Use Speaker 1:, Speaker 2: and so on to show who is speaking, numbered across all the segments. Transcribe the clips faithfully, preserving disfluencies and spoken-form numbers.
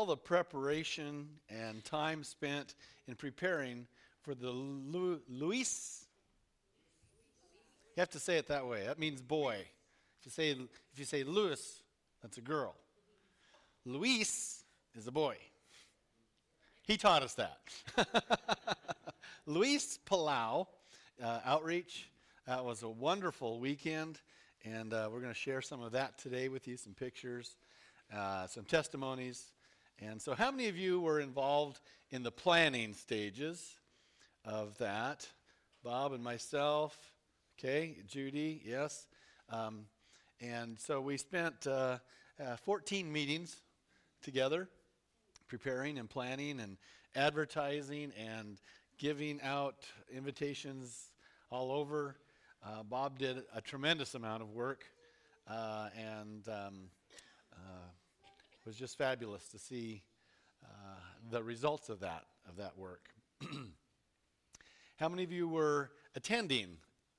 Speaker 1: the preparation and time spent in preparing for the Lu- Luis. You have to say it that way. That means boy. If you say if you say Luis, that's a girl. Luis is a boy. He taught us that. Luis Palau uh, outreach. That was a wonderful weekend, and uh, we're going to share some of that today with you. Some pictures, uh, some testimonies. And so, how many of you were involved in the planning stages of that? Bob and myself. Okay, Judy, yes. Um, and so we spent uh, uh, fourteen meetings together, preparing and planning and advertising and giving out invitations all over. Uh, Bob did a tremendous amount of work, uh, and um, uh, it was just fabulous to see uh, the results of that of that work. How many of you were attending?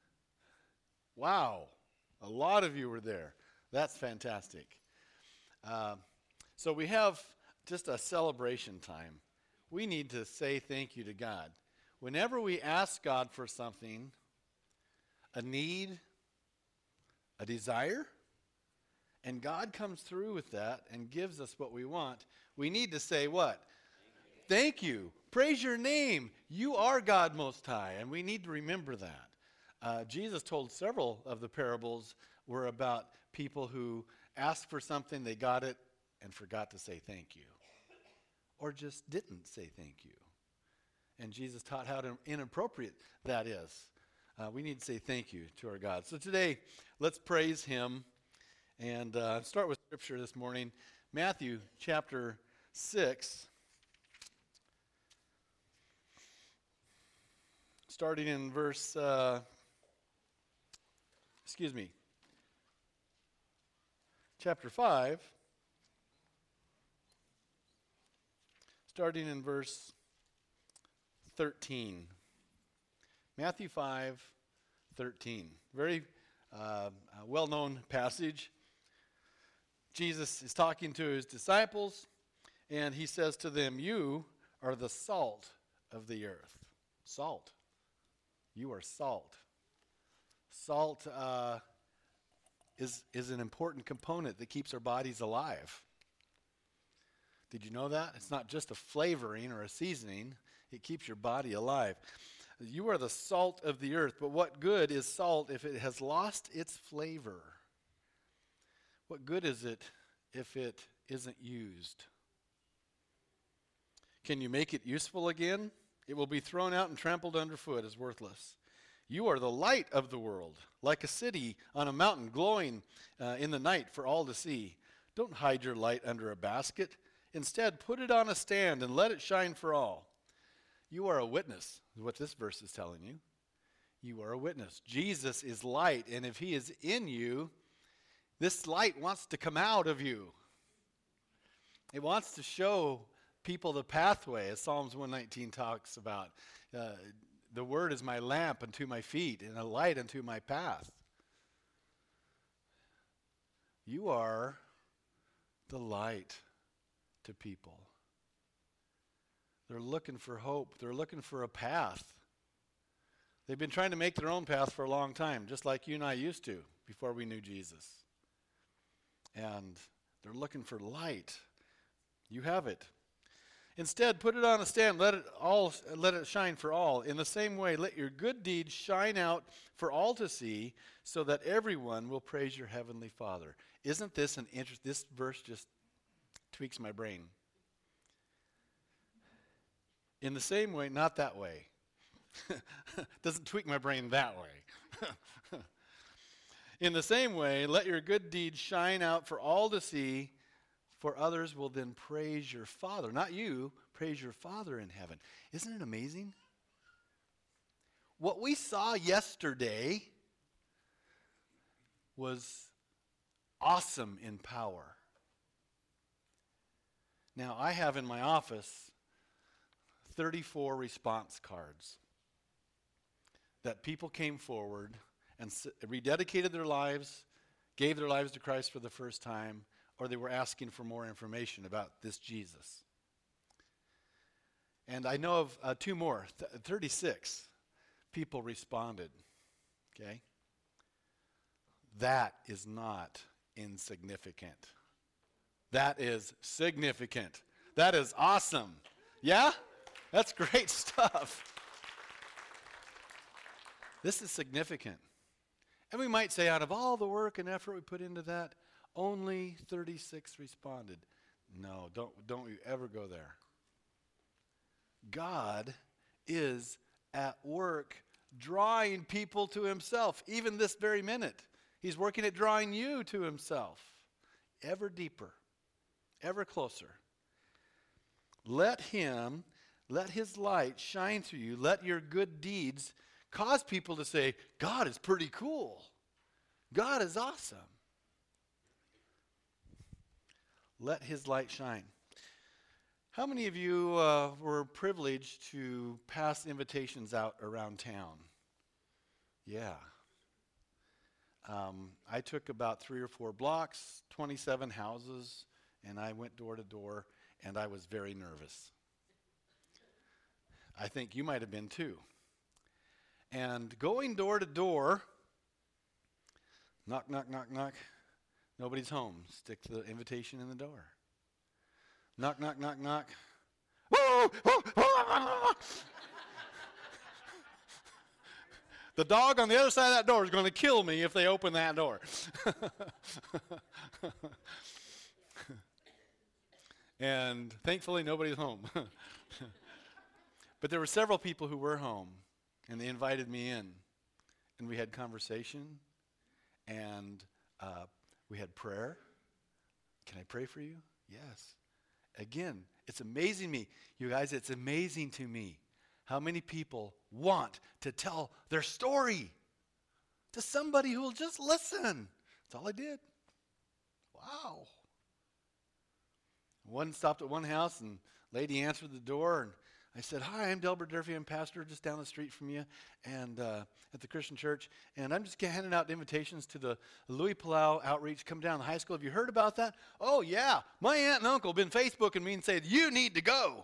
Speaker 1: Wow, a lot of you were there. That's fantastic. Uh, so we have just a celebration time. We need to say thank you to God. Whenever we ask God for something, a need, a desire, and God comes through with that and gives us what we want, we need to say what? Thank you. Thank you. Praise your name. You are God Most High, and we need to remember that. Uh, Jesus told several of the parables were about people who asked for something, they got it, and forgot to say thank you. Or just didn't say thank you. And Jesus taught how to, inappropriate that is. Uh, we need to say thank you to our God. So today, let's praise him and uh, start with scripture this morning. Matthew chapter six. Starting in verse... Uh, Excuse me. Chapter five, starting in verse thirteen. Matthew five, thirteen. Very uh, well-known passage. Jesus is talking to his disciples, and he says to them, "You are the salt of the earth." Salt. You are salt. Salt uh, is, is an important component that keeps our bodies alive. Did you know that? It's not just a flavoring or a seasoning. It keeps your body alive. You are the salt of the earth, but what good is salt if it has lost its flavor? What good is it if it isn't used? Can you make it useful again? It will be thrown out and trampled underfoot as worthless. You are the light of the world, like a city on a mountain glowing uh, in the night for all to see. Don't hide your light under a basket. Instead, put it on a stand and let it shine for all. You are a witness, is what this verse is telling you. You are a witness. Jesus is light, and if he is in you, this light wants to come out of you. It wants to show people the pathway, as Psalms one nineteen talks about. Uh, The word is my lamp unto my feet and a light unto my path. You are the light to people. They're looking for hope. They're looking for a path. They've been trying to make their own path for a long time, just like you and I used to before we knew Jesus. And they're looking for light. You have it. Instead, put it on a stand, let it all let it shine for all. In the same way, let your good deeds shine out for all to see, so that everyone will praise your heavenly Father. Isn't this an interest? This verse just tweaks my brain. In the same way, not that way. Doesn't tweak my brain that way. In the same way, let your good deeds shine out for all to see, for others will then praise your Father. Not you, praise your Father in heaven. Isn't it amazing? What we saw yesterday was awesome in power. Now, I have in my office thirty-four response cards that people came forward and rededicated their lives, gave their lives to Christ for the first time, or they were asking for more information about this Jesus. And I know of uh, two more, th- thirty-six people responded, okay? That is not insignificant. That is significant. That is awesome. Yeah? That's great stuff. This is significant. And we might say, out of all the work and effort we put into that, only thirty-six responded. No, don't, don't you ever go there. God is at work drawing people to himself, even this very minute. He's working at drawing you to himself, ever deeper, ever closer. Let him, let his light shine through you. Let your good deeds cause people to say, God is pretty cool. God is awesome. Let his light shine. How many of you uh, were privileged to pass invitations out around town? Yeah. Um, I took about three or four blocks, twenty-seven houses, and I went door to door, and I was very nervous. I think you might have been too. And going door to door, knock, knock, knock, knock, nobody's home. Stick the invitation in the door. Knock, knock, knock, knock. The dog on the other side of that door is going to kill me if they open that door. And thankfully, nobody's home. But there were several people who were home, and they invited me in. And we had conversation, and uh, we had prayer. Can I pray for you? Yes. Again, it's amazing me. You guys, it's amazing to me how many people want to tell their story to somebody who will just listen. That's all I did. Wow. One stopped at one house, and lady answered the door, and I said, hi, I'm Delbert Durfee. I'm pastor just down the street from you and uh, at the Christian church, and I'm just handing out invitations to the Louis Palau outreach. Come down to high school. Have you heard about that? Oh, yeah. My aunt and uncle have been Facebooking me and said, you need to go.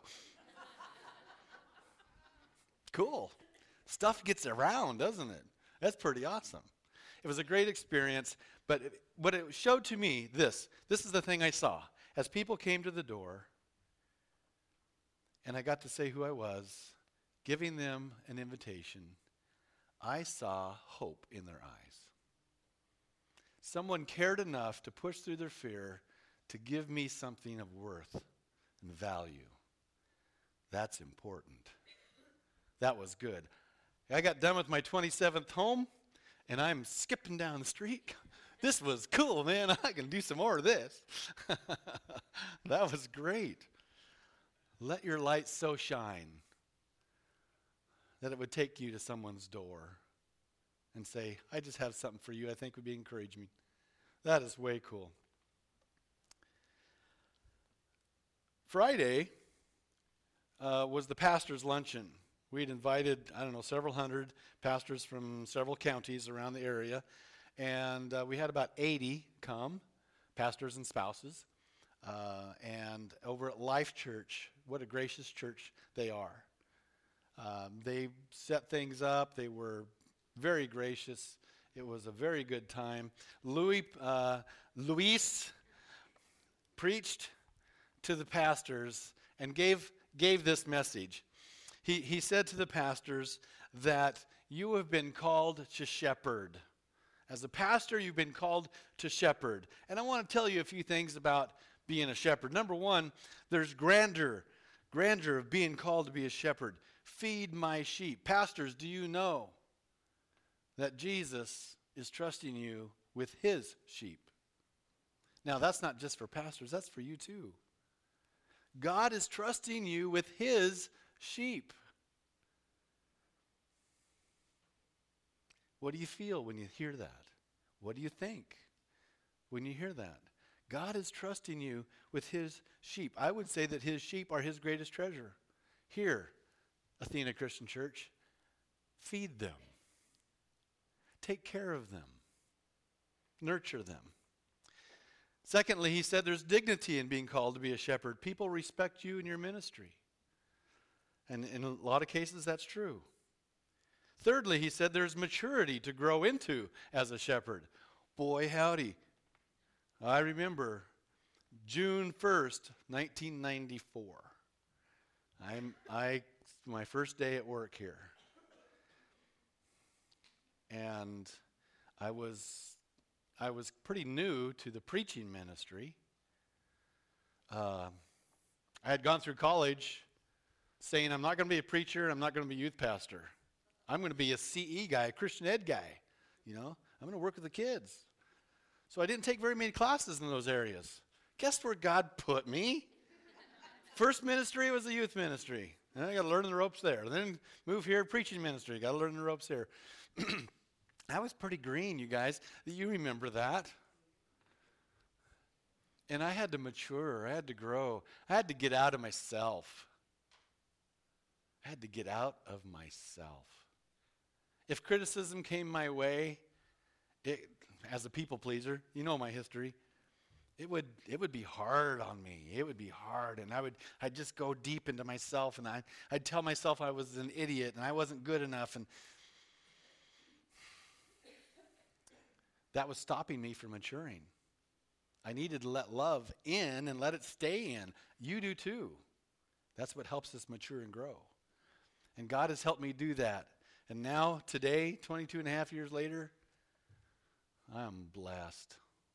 Speaker 1: Cool. Stuff gets around, doesn't it? That's pretty awesome. It was a great experience, but it, what it showed to me, this, this is the thing I saw. As people came to the door, and I got to say who I was, giving them an invitation, I saw hope in their eyes. Someone cared enough to push through their fear to give me something of worth and value. That's important. That was good. I got done with my twenty-seventh home, and I'm skipping down the street. This was cool, man. I can do some more of this. That was great. Let your light so shine that it would take you to someone's door and say, I just have something for you I think would be encouragement. That is way cool. Friday uh, was the pastor's luncheon. We'd invited, I don't know, several hundred pastors from several counties around the area, and uh, we had about eighty come, pastors and spouses. Uh, and over at Life Church, what a gracious church they are. Um, they set things up. They were very gracious. It was a very good time. Louis, uh, Luis preached to the pastors and gave gave this message. He he said to the pastors that you have been called to shepherd. As a pastor, you've been called to shepherd. And I want to tell you a few things about being a shepherd. Number one, there's grandeur, grandeur of being called to be a shepherd. Feed my sheep. Pastors, do you know that Jesus is trusting you with his sheep? Now, that's not just for pastors, that's for you too. God is trusting you with his sheep. What do you feel when you hear that? What do you think when you hear that? God is trusting you with his sheep. I would say that his sheep are his greatest treasure. Here, Athena Christian Church, feed them. Take care of them. Nurture them. Secondly, he said there's dignity in being called to be a shepherd. People respect you in your ministry. And in a lot of cases, that's true. Thirdly, he said there's maturity to grow into as a shepherd. Boy, howdy. I remember June first, nineteen ninety-four. I'm, I, my first day at work here. And I was, I was pretty new to the preaching ministry. Uh, I had gone through college saying I'm not going to be a preacher, I'm not going to be a youth pastor. I'm going to be a C E guy, a Christian ed guy. You know, I'm going to work with the kids. So I didn't take very many classes in those areas. Guess where God put me? First ministry was the youth ministry. And I got to learn the ropes there. Then move here, preaching ministry. Got to learn the ropes here. I was pretty green, you guys. You remember that. And I had to mature. I had to grow. I had to get out of myself. I had to get out of myself. If criticism came my way, it, as a people pleaser, you know my history, it would it would be hard on me. It would be hard, and I would I'd just go deep into myself, and I I'd tell myself I was an idiot and I wasn't good enough, and that was stopping me from maturing. I needed to let love in and let it stay in. You do too. That's what helps us mature and grow. And God has helped me do that. And now, today, twenty-two and a half years later, I am blessed.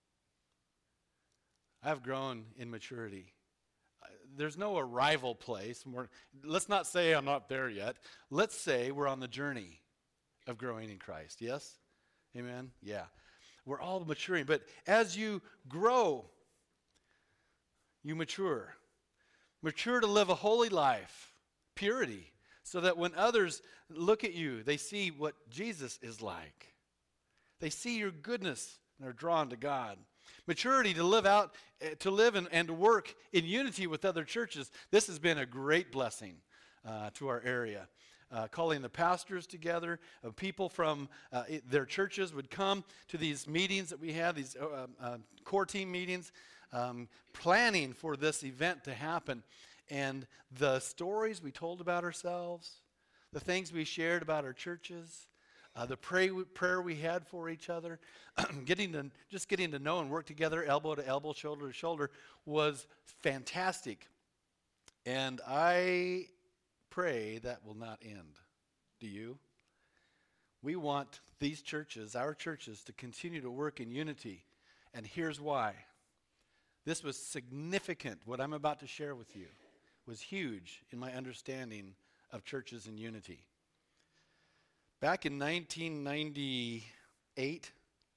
Speaker 1: I've grown in maturity. Uh, there's no arrival place. We're, let's not say I'm not there yet. Let's say we're on the journey of growing in Christ. Yes? Amen? Yeah. We're all maturing. But as you grow, you mature. Mature to live a holy life, purity, so that when others look at you, they see what Jesus is like. They see your goodness and are drawn to God. Maturity to live out, uh, to live and, and to work in unity with other churches. This has been a great blessing uh, to our area. Uh, calling the pastors together, uh, people from uh, it, their churches would come to these meetings that we have, these uh, uh, core team meetings, um, planning for this event to happen. And the stories we told about ourselves, the things we shared about our churches, uh, the pray, prayer we had for each other, getting to, just getting to know and work together, elbow to elbow, shoulder to shoulder, was fantastic. And I pray that will not end. Do you? We want these churches, our churches, to continue to work in unity. And here's why. This was significant. What I'm about to share with you was huge in my understanding of churches in unity. Back in nineteen ninety-eight,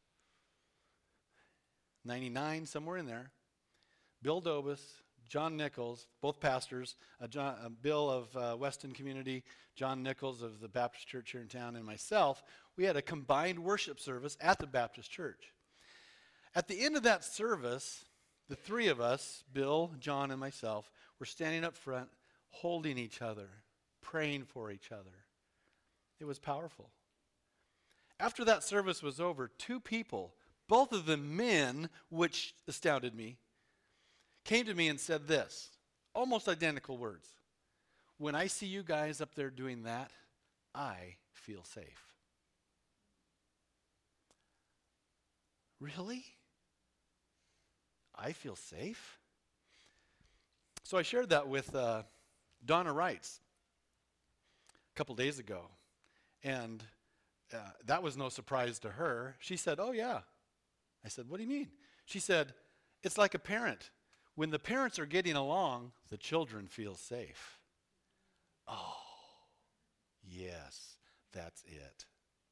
Speaker 1: ninety-nine, somewhere in there, Bill Dobus, John Nichols, both pastors, uh, John, uh, Bill of uh, Weston Community, John Nichols of the Baptist Church here in town, and myself, we had a combined worship service at the Baptist Church. At the end of that service, the three of us, Bill, John, and myself, were standing up front, holding each other, praying for each other. It was powerful. After that service was over, two people, both of them men, which astounded me, came to me and said this, almost identical words. When I see you guys up there doing that, I feel safe. Really? I feel safe? So I shared that with uh, Donna Wrights a couple days ago. And uh, that was no surprise to her. She said, oh, yeah. I said, what do you mean? She said, it's like a parent. When the parents are getting along, the children feel safe. Oh, yes, that's it.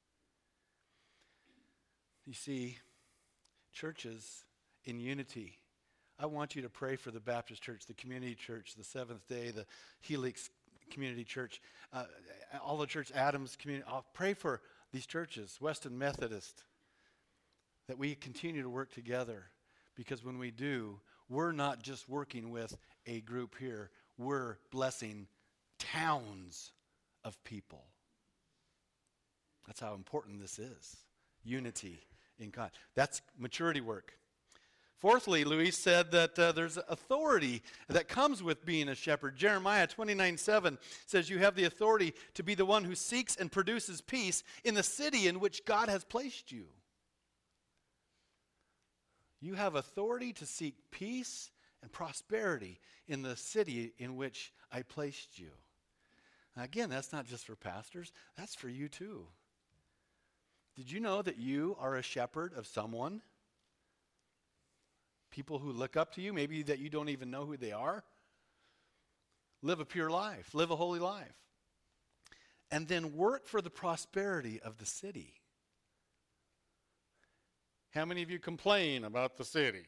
Speaker 1: You see, churches in unity. I want you to pray for the Baptist Church, the Community Church, the Seventh Day, the Helix Community Church, uh, all the church, Adams Community. I'll pray for these churches, Weston Methodist, that we continue to work together, because when we do, we're not just working with a group here. We're blessing towns of people. That's how important this is. Unity in God. That's maturity work. Fourthly, Luis said that uh, there's authority that comes with being a shepherd. Jeremiah twenty-nine seven says you have the authority to be the one who seeks and produces peace in the city in which God has placed you. You have authority to seek peace and prosperity in the city in which I placed you. Now, again, that's not just for pastors, that's for you too. Did you know that you are a shepherd of someone? People who look up to you, maybe that you don't even know who they are. Live a pure life, live a holy life. And then work for the prosperity of the city. How many of you complain about the city?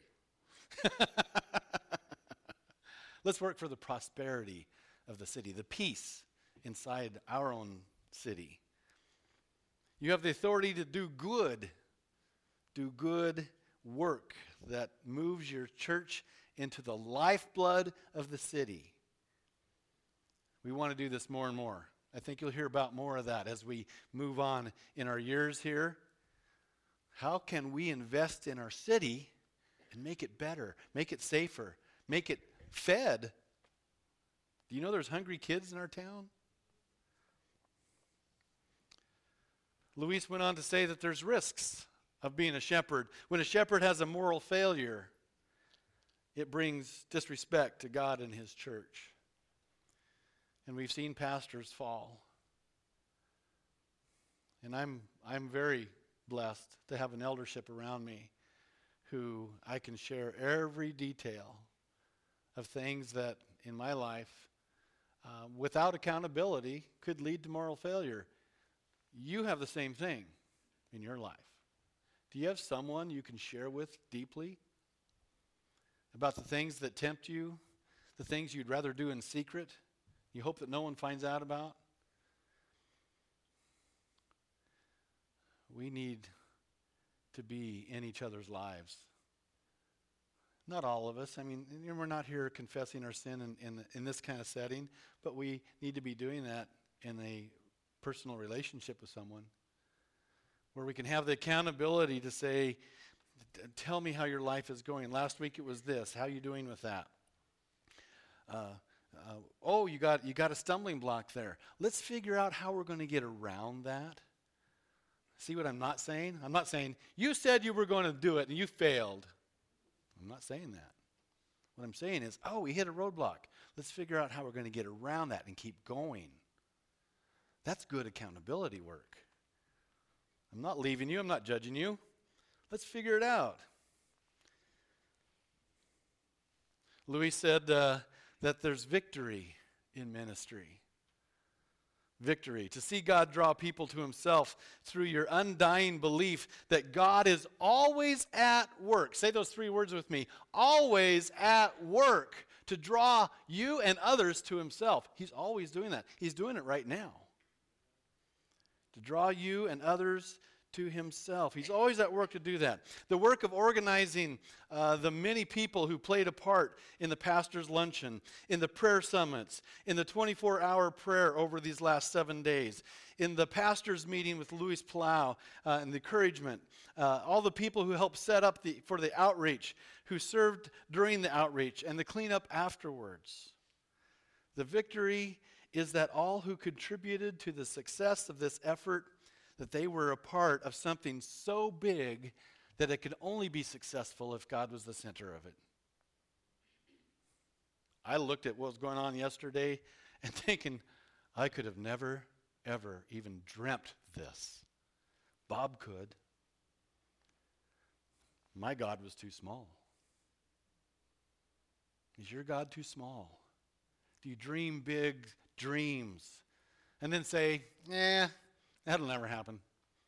Speaker 1: Let's work for the prosperity of the city, the peace inside our own city. You have the authority to do good, do good work that moves your church into the lifeblood of the city. We want to do this more and more. I think you'll hear about more of that as we move on in our years here. How can we invest in our city and make it better, make it safer, make it fed? Do you know there's hungry kids in our town? Luis went on to say that there's risks of being a shepherd. When a shepherd has a moral failure, it brings disrespect to God and his church. And we've seen pastors fall. And I'm I'm very blessed to have an eldership around me who I can share every detail of things that in my life, uh, without accountability, could lead to moral failure. You have the same thing in your life. Do you have someone you can share with deeply about the things that tempt you, the things you'd rather do in secret, you hope that no one finds out about? We need to be in each other's lives. Not all of us. I mean, we're not here confessing our sin in, in, in this kind of setting, but we need to be doing that in a personal relationship with someone where we can have the accountability to say, tell me how your life is going. Last week it was this. How are you doing with that? Uh, uh, oh, you got, you got a stumbling block there. Let's figure out how we're going to get around that. See what I'm not saying? I'm not saying, you said you were going to do it and you failed. I'm not saying that. What I'm saying is, oh, we hit a roadblock. Let's figure out how we're going to get around that and keep going. That's good accountability work. I'm not leaving you. I'm not judging you. Let's figure it out. Louis said uh, that there's victory in ministry. Victory. To see God draw people to himself through your undying belief that God is always at work. Say those three words with me. Always at work to draw you and others to himself. He's always doing that. He's doing it right now. To draw you and others to himself. He's always at work to do that. The work of organizing uh, the many people who played a part in the pastor's luncheon, in the prayer summits, in the twenty-four hour prayer over these last seven days, in the pastor's meeting with Luis Palau uh, and the encouragement, uh, all the people who helped set up the, for the outreach, who served during the outreach, and the cleanup afterwards. The victory is that all who contributed to the success of this effort, that they were a part of something so big that it could only be successful if God was the center of it. I looked at what was going on yesterday and thinking, I could have never, ever even dreamt this. Bob could. My God was too small. Is your God too small? Do you dream big dreams and then say, eh, that'll never happen?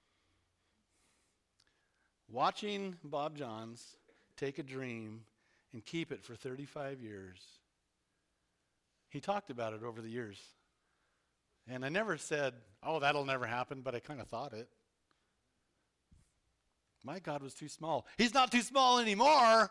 Speaker 1: Watching Bob Johns take a dream and keep it for thirty-five years. He talked about it over the years. And I never said, oh, that'll never happen, but I kind of thought it. My God was too small. He's not too small anymore.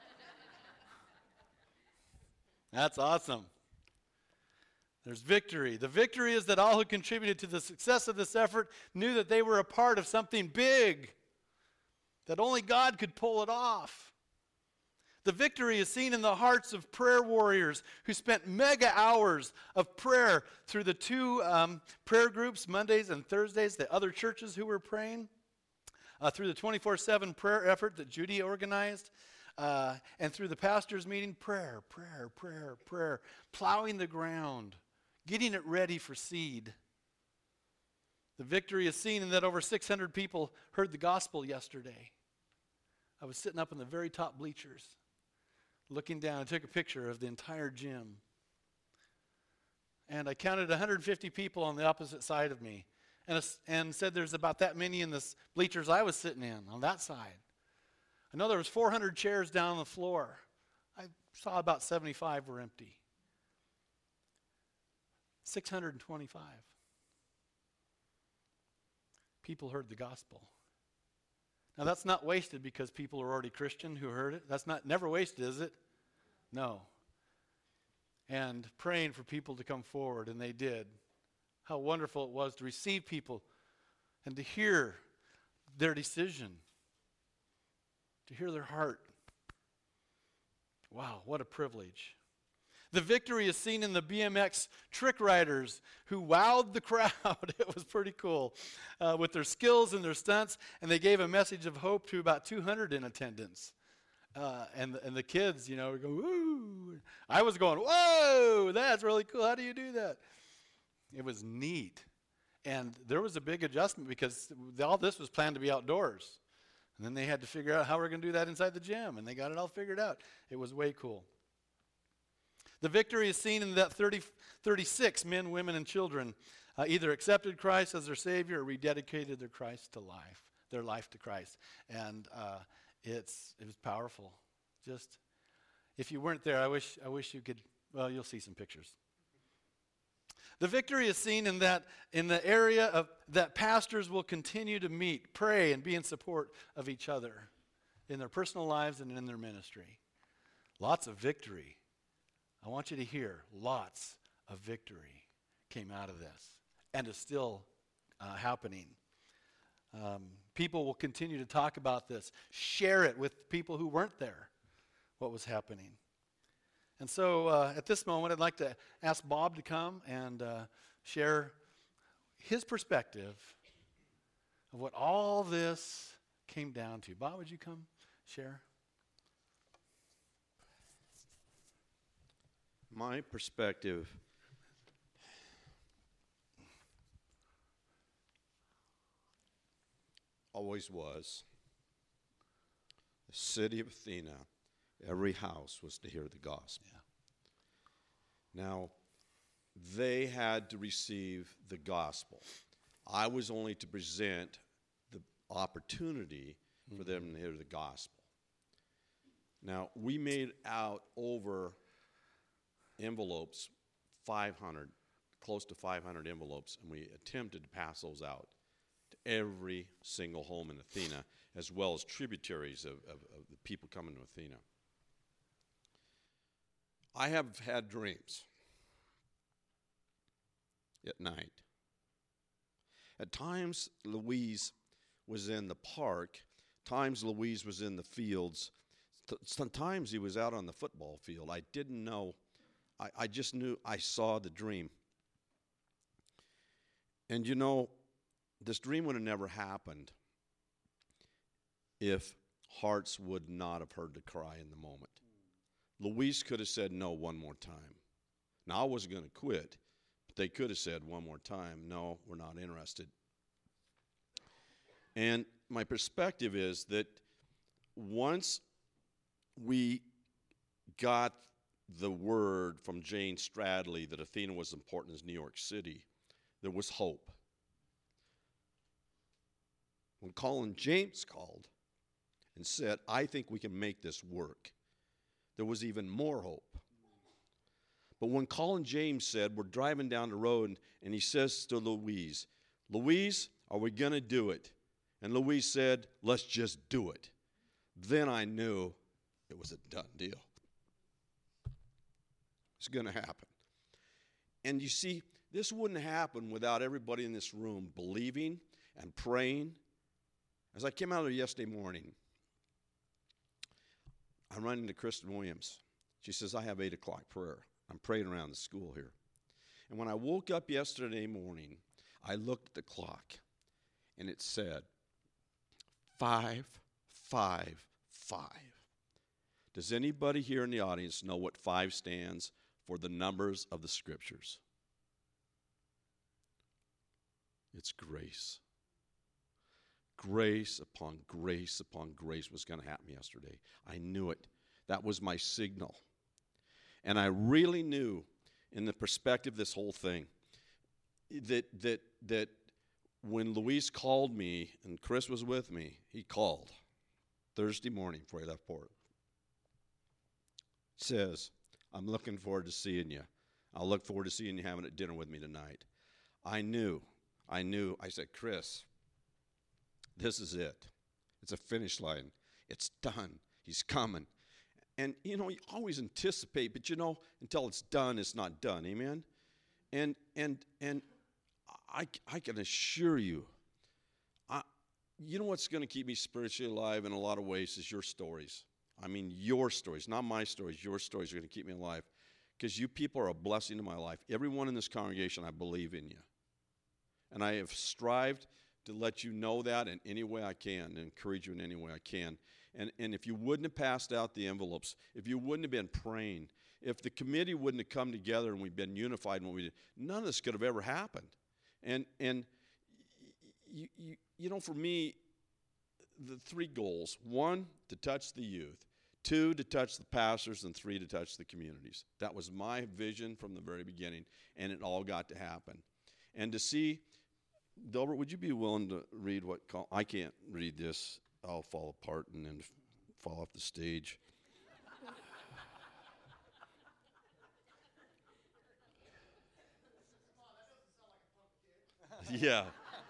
Speaker 1: That's awesome. There's victory. The victory is that all who contributed to the success of this effort knew that they were a part of something big, that only God could pull it off. The victory is seen in the hearts of prayer warriors who spent mega hours of prayer through the two um, prayer groups, Mondays and Thursdays, the other churches who were praying, uh, through the twenty-four seven prayer effort that Judy organized, uh, and through the pastor's meeting, prayer, prayer, prayer, prayer, plowing the ground, getting it ready for seed. The victory is seen in that over six hundred people heard the gospel yesterday. I was sitting up in the very top bleachers, looking down. I took a picture of the entire gym. And I counted one hundred fifty people on the opposite side of me, and, and said there's about that many in the bleachers I was sitting in, on that side. I know there was four hundred chairs down on the floor. I saw about seventy-five were empty. six hundred twenty-five. People heard the gospel. Now that's not wasted because people are already Christian who heard it. That's not never wasted, is it? No. And praying for people to come forward, and they did. How wonderful it was to receive people and to hear their decision, to hear their heart. Wow, what a privilege. The victory is seen in the B M X trick riders who wowed the crowd. It was pretty cool uh, with their skills and their stunts, and they gave a message of hope to about two hundred in attendance. Uh, and, and the kids, you know, were going, woo. I was going, whoa, that's really cool. How do you do that? It was neat. And there was a big adjustment because all this was planned to be outdoors. And then they had to figure out how we're going to do that inside the gym, and they got it all figured out. It was way cool. The victory is seen in that thirty, thirty-six men, women, and children uh, either accepted Christ as their Savior or rededicated their Christ to life, their life to Christ. And uh, it's it was powerful. Just, if you weren't there, I wish I wish you could, well, you'll see some pictures. The victory is seen in that in the area of that pastors will continue to meet, pray, and be in support of each other in their personal lives and in their ministry. Lots of victory. I want you to hear, lots of victory came out of this and is still uh, happening. Um, people will continue to talk about this, share it with people who weren't there, what was happening. And so uh, at this moment, I'd like to ask Bob to come and uh, share his perspective of what all this came down to. Bob, would you come share?
Speaker 2: My perspective always was the city of Athena, every house was to hear the gospel. Yeah. Now, they had to receive the gospel. I was only to present the opportunity mm-hmm. for them to hear the gospel. Now, we made out over envelopes, five hundred, close to five hundred envelopes, and we attempted to pass those out to every single home in Athena, as well as tributaries of, of, of the people coming to Athena. I have had dreams at night. At times, Louise was in the park. Times, Louise was in the fields. Sometimes he was out on the football field. I didn't know. I, I just knew I saw the dream. And you know, this dream would have never happened if hearts would not have heard the cry in the moment. Louise could have said no one more time. Now, I wasn't going to quit, but they could have said one more time, no, we're not interested. And my perspective is that once we got the word from Jane Stradley that Athena was important as New York City, there was hope. When Colin James called and said, I think we can make this work, there was even more hope. But when Colin James said, we're driving down the road, and he says to Louise, Louise, are we going to do it? And Louise said, let's just do it. Then I knew it was a done deal. It's going to happen. And you see, this wouldn't happen without everybody in this room believing and praying. As I came out of there yesterday morning, I run into Kristen Williams. She says, I have eight o'clock prayer. I'm praying around the school here. And when I woke up yesterday morning, I looked at the clock, and it said, five, five, five. Does anybody here in the audience know what five stands for the numbers of the Scriptures? It's grace. Grace upon grace upon grace was going to happen yesterday. I knew it. That was my signal. And I really knew, in the perspective of this whole thing, that that that when Luis called me and Chris was with me, he called Thursday morning before he left Port. Says, I'm looking forward to seeing you. I'll look forward to seeing you having a dinner with me tonight. I knew, I knew, I said, Chris, this is it. It's a finish line. It's done. He's coming. And, you know, you always anticipate, but, you know, until it's done, it's not done. Amen? And and and I, I can assure you, I, you know what's going to keep me spiritually alive in a lot of ways is your stories. I mean, your stories, not my stories. Your stories are going to keep me alive because you people are a blessing to my life. Everyone in this congregation, I believe in you. And I have strived to let you know that in any way I can, and encourage you in any way I can. And, and if you wouldn't have passed out the envelopes, if you wouldn't have been praying, if the committee wouldn't have come together and we've been unified in what we did, none of this could have ever happened. And, and you, you, you know, for me, the three goals, one, to touch the youth, two, to touch the pastors, and three, to touch the communities. That was my vision from the very beginning, and it all got to happen. And to see, Delbert, would you be willing to read what, call, I can't read this. I'll fall apart and then fall off the stage. Yeah.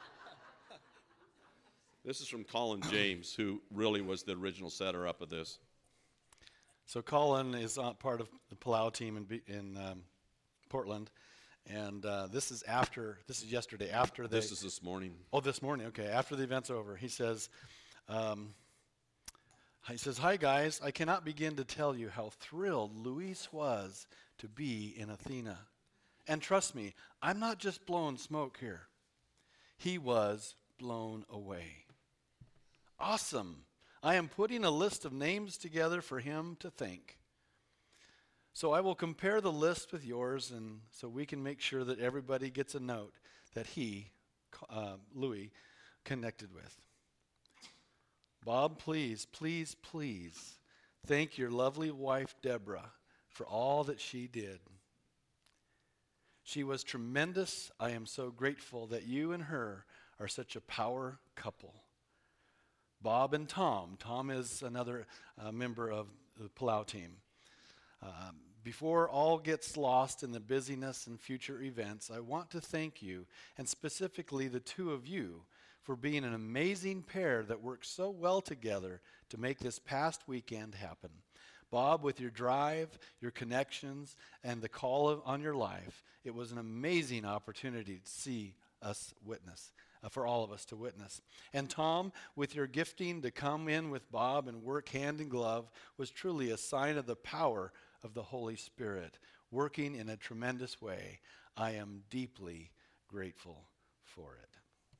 Speaker 2: This is from Colin James, who really was the original setter up of this.
Speaker 1: So Colin is uh, part of the Palau team in, B- in um, Portland, and uh, this is after, this is yesterday, after they...
Speaker 2: This is this morning.
Speaker 1: Oh, this morning, okay, after the event's over. He says, um, he says, hi guys, I cannot begin to tell you how thrilled Luis was to be in Athena. And trust me, I'm not just blowing smoke here. He was blown away. Awesome. I am putting a list of names together for him to thank. So I will compare the list with yours, and so we can make sure that everybody gets a note that he, uh, Louis, connected with. Bob, please, please, please thank your lovely wife, Deborah, for all that she did. She was tremendous. I am so grateful that you and her are such a power couple. Bob and Tom. Tom is another uh, member of the Palau team. Um, before all gets lost in the busyness and future events, I want to thank you, and specifically the two of you, for being an amazing pair that worked so well together to make this past weekend happen. Bob, with your drive, your connections, and the call of, on your life, it was an amazing opportunity to see us witness, uh, for all of us to witness. And Tom, with your gifting to come in with Bob and work hand in glove, was truly a sign of the power of the Holy Spirit, working in a tremendous way. I am deeply grateful for it.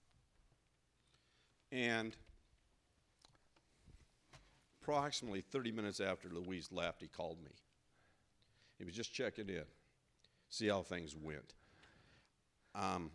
Speaker 2: And approximately thirty minutes after Louise left, he called me. He was just checking in, see how things went. Um,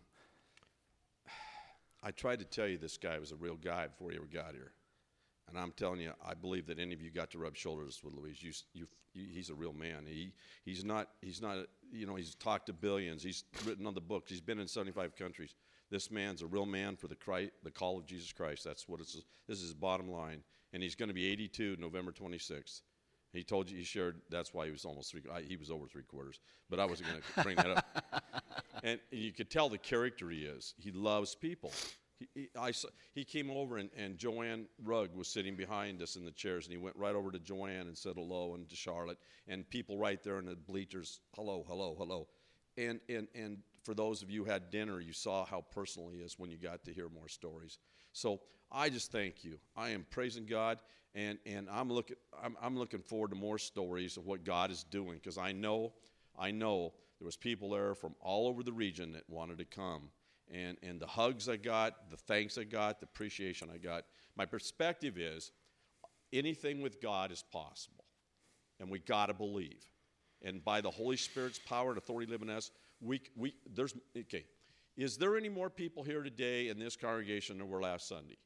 Speaker 2: I tried to tell you this guy was a real guy before he ever got here. And I'm telling you, I believe that any of you got to rub shoulders with Louise. You, you, you, he's a real man. He, he's not, he's not, you know, he's talked to billions. He's written on the books. He's been in seventy-five countries. This man's a real man for the Christ, the call of Jesus Christ. That's what it's, this is his bottom line. And he's going to be eighty-two November twenty-sixth. He told you, he shared, that's why he was almost three, I, he was over three quarters. But I wasn't going to bring that up. And, and you could tell the character he is. He loves people. He, he, I saw, he came over, and, and Joanne Rugg was sitting behind us in the chairs, and he went right over to Joanne and said hello, and to Charlotte, and people right there in the bleachers, hello, hello, hello. And, and, and for those of you who had dinner, you saw how personal he is when you got to hear more stories. So I just thank you. I am praising God, And and I'm looking I'm I'm looking forward to more stories of what God is doing, because I know I know there was people there from all over the region that wanted to come. And and the hugs I got, the thanks I got, the appreciation I got. My perspective is anything with God is possible. And we got to believe. And by the Holy Spirit's power and authority living in us, we we there's okay. Is there any more people here today in this congregation than were last Sunday?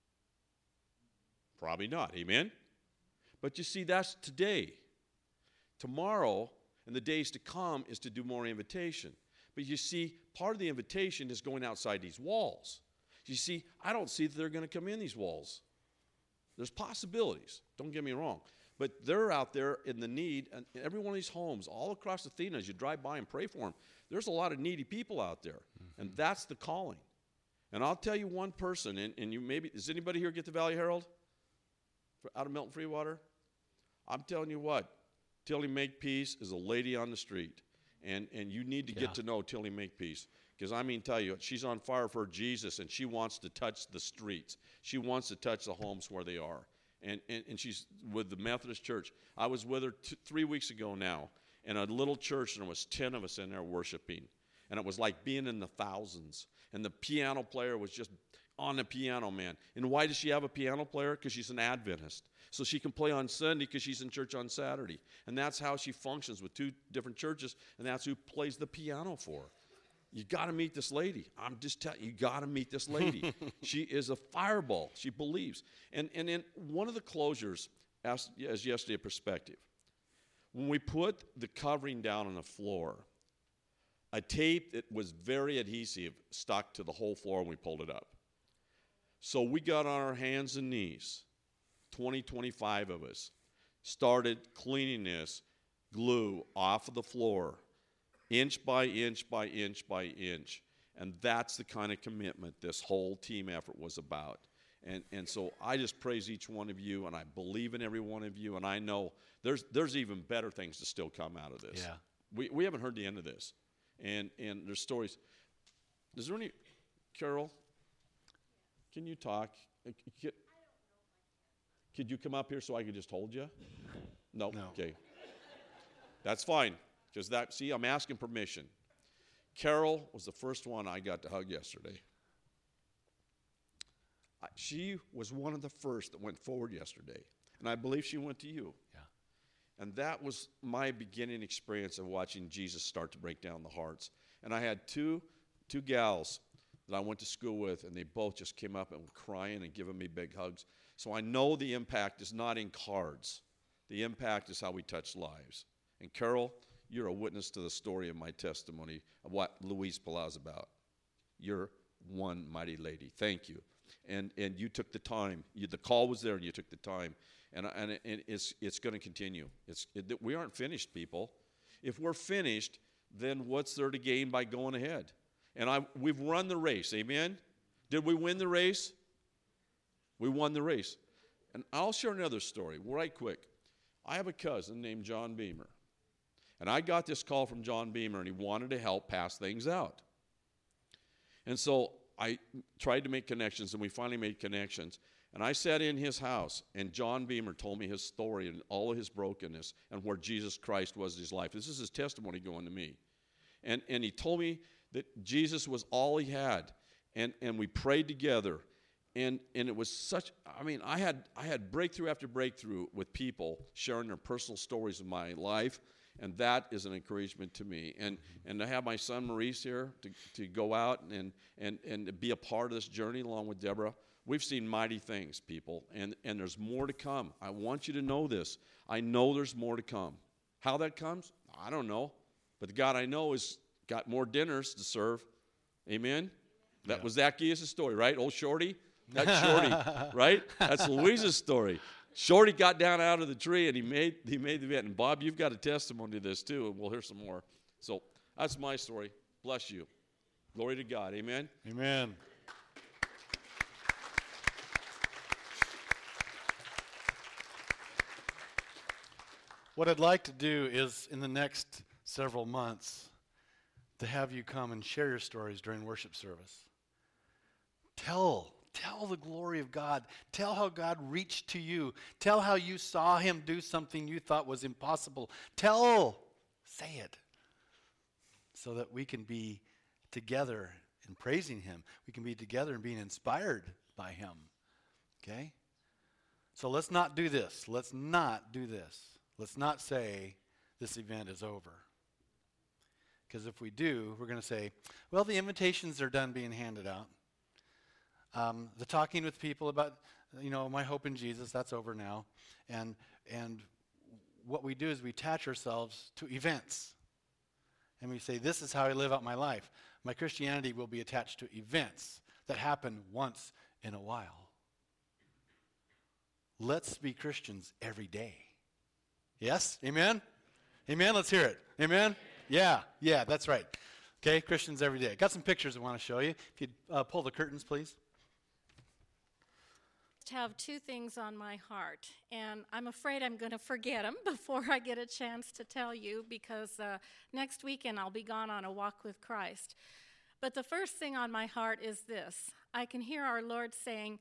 Speaker 2: Probably not. Amen? But you see, that's today. Tomorrow and the days to come is to do more invitation. But you see, part of the invitation is going outside these walls. You see, I don't see that they're going to come in these walls. There's possibilities. Don't get me wrong. But they're out there in the need, and every one of these homes, all across Athena, as you drive by and pray for them, there's a lot of needy people out there. Mm-hmm. And that's the calling. And I'll tell you one person, and, and you maybe, does anybody here get the Valley Herald? Out of Milton Freewater? I'm telling you what, Tilly Makepeace is a lady on the street. And and you need to yeah. get to know Tilly Makepeace. Because I mean, tell you, she's on fire for Jesus, and she wants to touch the streets. She wants to touch the homes where they are. And and, and she's with the Methodist Church. I was with her t- three weeks ago now in a little church, and there was ten of us in there worshiping. And it was like being in the thousands. And the piano player was just on the piano, man. And why does she have a piano player? Because she's an Adventist. So she can play on Sunday because she's in church on Saturday. And that's how she functions with two different churches, and that's who plays the piano for her. You got to meet this lady. I'm just telling you, you got to meet this lady. She is a fireball. She believes. And and in one of the closures, as, as yesterday, a perspective. When we put the covering down on the floor, a tape that was very adhesive stuck to the whole floor when we pulled it up. So we got on our hands and knees, twenty, twenty-five of us, started cleaning this glue off of the floor, inch by inch by inch by inch. And that's the kind of commitment this whole team effort was about. And and so I just praise each one of you, and I believe in every one of you, and I know there's there's even better things to still come out of this.
Speaker 1: Yeah.
Speaker 2: We we haven't heard the end of this. And and there's stories. Is there any, Carol, can you talk? Could, could you come up here so I could just hold you? No?
Speaker 1: No.
Speaker 2: Okay. That's fine, because that, see, I'm asking permission. Carol was the first one I got to hug yesterday. I, she was one of the first that went forward yesterday, and I believe she went to you.
Speaker 1: Yeah.
Speaker 2: And that was my beginning experience of watching Jesus start to break down the hearts. And I had two two gals that I went to school with, and they both just came up and were crying and giving me big hugs. So I know the impact is not in cards. The impact is how we touch lives. And Carol, you're a witness to the story of my testimony of what Louise Palau is about. You're one mighty lady. Thank you. And and you took the time. You, the call was there, and you took the time. And and, it, and it's it's going to continue. It's it, we aren't finished, people. If we're finished, then what's there to gain by going ahead? And I we've run the race. Amen. Did we win the race? We won the race. And I'll share another story right quick. I have a cousin named John Beamer. And I got this call from John Beamer, and he wanted to help pass things out. And so I tried to make connections, and we finally made connections. And I sat in his house, and John Beamer told me his story and all of his brokenness and where Jesus Christ was in his life. This is his testimony going to me. And and he told me that Jesus was all he had. And and we prayed together. And and it was such, I mean, I had I had breakthrough after breakthrough with people sharing their personal stories of my life. And that is an encouragement to me. And and to have my son Maurice here to, to go out and, and, and to be a part of this journey along with Deborah. We've seen mighty things, people, and, and there's more to come. I want you to know this. I know there's more to come. How that comes, I don't know. But the God I know has got more dinners to serve. Amen? That yeah. was Zacchaeus' story, right? Old Shorty? That's Shorty, right? That's Louise's story. Shorty got down out of the tree, and he made he made the event. And Bob, you've got a testimony to this, too, and we'll hear some more. So that's my story. Bless you. Glory to God. Amen?
Speaker 1: Amen. What I'd like to do is, in the next several months, to have you come and share your stories during worship service. Tell, Tell the glory of God. Tell how God reached to you. Tell how you saw him do something you thought was impossible. Tell. Say it. So that we can be together in praising him. We can be together in being inspired by him. Okay? So let's not do this. Let's not do this. Let's not say this event is over. Because if we do, we're going to say, well, the invitations are done being handed out. Um, the talking with people about, you know, my hope in Jesus, that's over now. And and what we do is we attach ourselves to events. And we say, this is how I live out my life. My Christianity will be attached to events that happen once in a while. Let's be Christians every day. Yes? Amen? Amen? Let's hear it. Amen? Yeah, yeah, that's right. Okay, Christians every day. Got some pictures I want to show you. If you'd uh, pull the curtains, please.
Speaker 3: Have two things on my heart, and I'm afraid I'm going to forget them before I get a chance to tell you, because uh, next weekend I'll be gone on a walk with Christ. But the first thing on my heart is this. I can hear our Lord saying,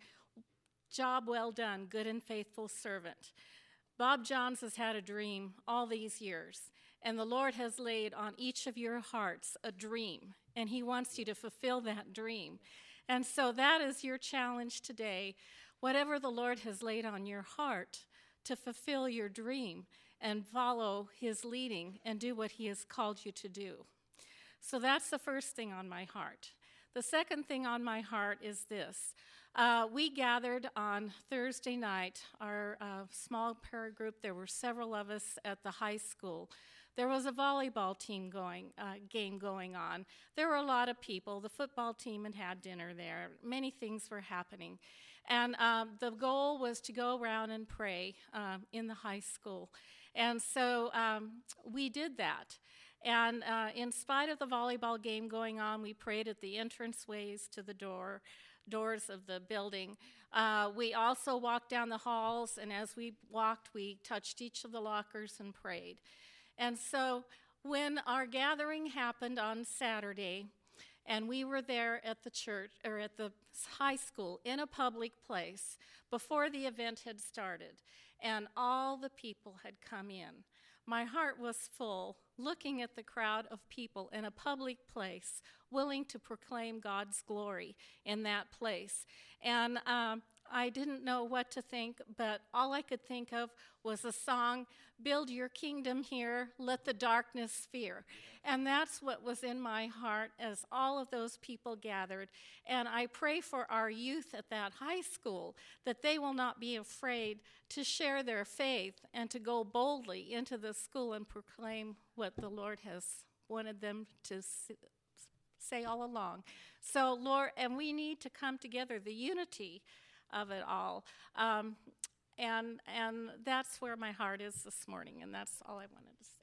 Speaker 3: job well done, good and faithful servant. Bob Johns has had a dream all these years, and the Lord has laid on each of your hearts a dream, and he wants you to fulfill that dream. And so that is your challenge today. Whatever the Lord has laid on your heart, to fulfill your dream and follow his leading and do what he has called you to do. So that's the first thing on my heart. The second thing on my heart is this. Uh, we gathered on Thursday night, our uh, small prayer group. There were several of us at the high school. There was a volleyball team going, uh, game going on. There were a lot of people. The football team had had dinner there. Many things were happening. And um, the goal was to go around and pray um, in the high school. And so um, we did that. And uh, in spite of the volleyball game going on, we prayed at the entranceways to the door, doors of the building. Uh, we also walked down the halls, and as we walked, we touched each of the lockers and prayed. And so when our gathering happened on Saturday, and we were there at the church, or at the high school, in a public place, before the event had started, and all the people had come in. My heart was full, looking at the crowd of people in a public place, willing to proclaim God's glory in that place. And um, I didn't know what to think, but all I could think of was a song, "Build Your Kingdom Here, Let the Darkness Fear." And that's what was in my heart as all of those people gathered. And I pray for our youth at that high school that they will not be afraid to share their faith and to go boldly into the school and proclaim what the Lord has wanted them to say all along. So, Lord, and we need to come together, the unity of it all. Um, and and that's where my heart is this morning, and that's all I wanted to say.